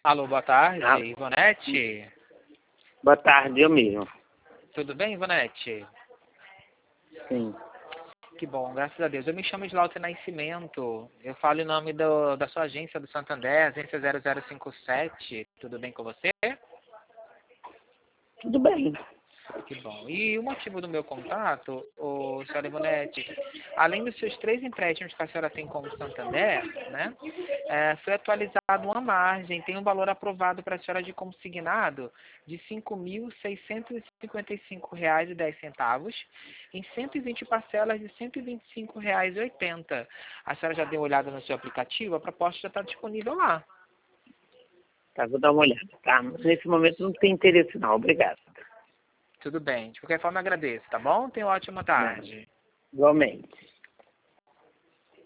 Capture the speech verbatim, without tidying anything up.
Alô, boa tarde, Ah, Ivonete. boa tarde, eu mesmo. Tudo bem, Ivonete? Sim. Que bom, graças a Deus. Eu me chamo de Lauter Nascimento. Eu falo em nome do, da sua agência do Santander, agência zero zero cinco sete. Tudo bem com você? Tudo bem. Que bom. E o motivo do meu contato, ô, senhora Ivonete, além dos seus três empréstimos que a senhora tem com o Santander, né, é, foi atualizado uma margem, tem um valor aprovado para a senhora de consignado de cinco mil seiscentos e cinquenta e cinco reais e dez centavos em cento e vinte parcelas de cento e vinte e cinco reais e oitenta centavos. A senhora já deu uma olhada no seu aplicativo? A proposta já está disponível lá. Tá, vou dar uma olhada, tá? Mas nesse momento não tem interesse não, obrigado. Tudo bem. De qualquer forma, agradeço, tá bom? Tenha uma ótima Nada. tarde. Igualmente.